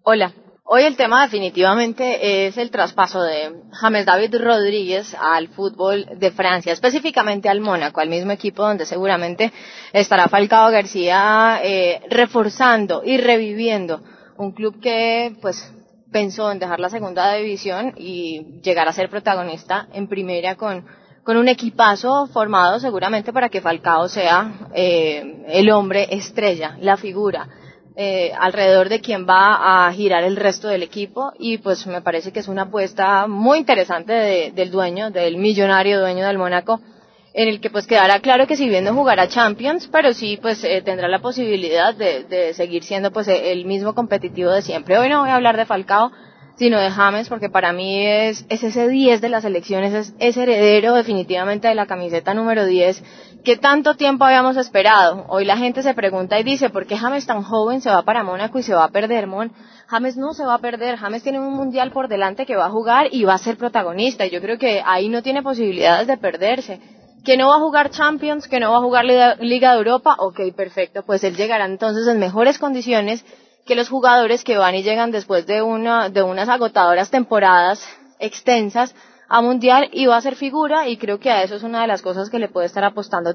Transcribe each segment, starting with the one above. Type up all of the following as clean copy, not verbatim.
Hola, hoy el tema definitivamente es el traspaso de James David Rodríguez al fútbol de Francia, específicamente al Mónaco, al mismo equipo donde seguramente estará Falcao García reforzando y reviviendo un club que pues pensó en dejar la segunda división y llegar a ser protagonista en primera con un equipazo formado seguramente para que Falcao sea el hombre estrella, la figura alrededor de quien va a girar el resto del equipo, y pues me parece que es una apuesta muy interesante del dueño, del millonario dueño del Mónaco, en el que pues quedará claro que si bien no jugará Champions, pero sí pues tendrá la posibilidad de seguir siendo pues el mismo competitivo de siempre. Hoy no voy a hablar de Falcao, sino de James, porque para mí es ese 10 de las elecciones, es ese heredero definitivamente de la camiseta número 10 que tanto tiempo habíamos esperado. Hoy la gente se pregunta y dice, ¿por qué James tan joven se va para Mónaco y se va a perder? James no se va a perder, James tiene un mundial por delante que va a jugar y va a ser protagonista, y yo creo que ahí no tiene posibilidades de perderse. ¿Que no va a jugar Champions? ¿Que no va a jugar Liga de Europa? Ok, perfecto, pues él llegará entonces en mejores condiciones que los jugadores que van y llegan después de unas agotadoras temporadas extensas a Mundial, y va a ser figura, y creo que a eso es una de las cosas que le puede estar apostando.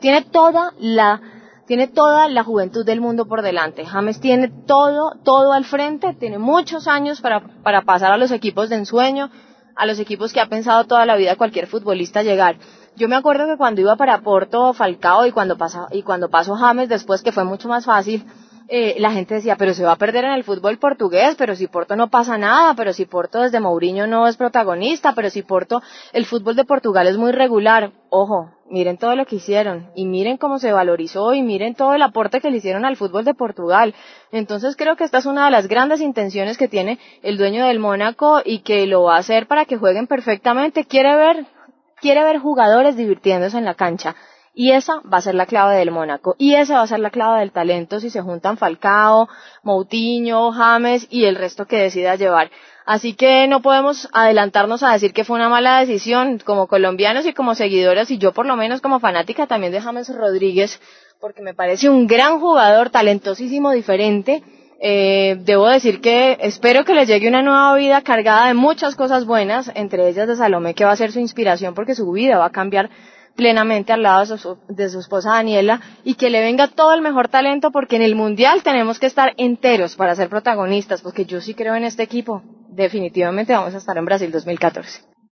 Tiene toda la juventud del mundo por delante. James tiene todo al frente, tiene muchos años para pasar a los equipos de ensueño, a los equipos que ha pensado toda la vida cualquier futbolista llegar. Yo me acuerdo que cuando iba para Porto Falcao y cuando pasó James después, que fue mucho más fácil, la gente decía, pero se va a perder en el fútbol portugués, pero si Porto no pasa nada, pero si Porto desde Mourinho no es protagonista, pero si Porto, el fútbol de Portugal es muy regular. Ojo, miren todo lo que hicieron, y miren cómo se valorizó, y miren todo el aporte que le hicieron al fútbol de Portugal. Entonces creo que esta es una de las grandes intenciones que tiene el dueño del Mónaco, y que lo va a hacer para que jueguen perfectamente. Quiere ver jugadores divirtiéndose en la cancha. Y esa va a ser la clave del Mónaco, y esa va a ser la clave del talento si se juntan Falcao, Moutinho, James y el resto que decida llevar. Así que no podemos adelantarnos a decir que fue una mala decisión como colombianos y como seguidores, y yo por lo menos como fanática también de James Rodríguez, porque me parece un gran jugador, talentosísimo, diferente. Debo decir que espero que le llegue una nueva vida cargada de muchas cosas buenas, entre ellas de Salomé, que va a ser su inspiración, porque su vida va a cambiar plenamente al lado de su esposa Daniela, y que le venga todo el mejor talento, porque en el Mundial tenemos que estar enteros para ser protagonistas, porque yo sí creo en este equipo. Definitivamente vamos a estar en Brasil 2014.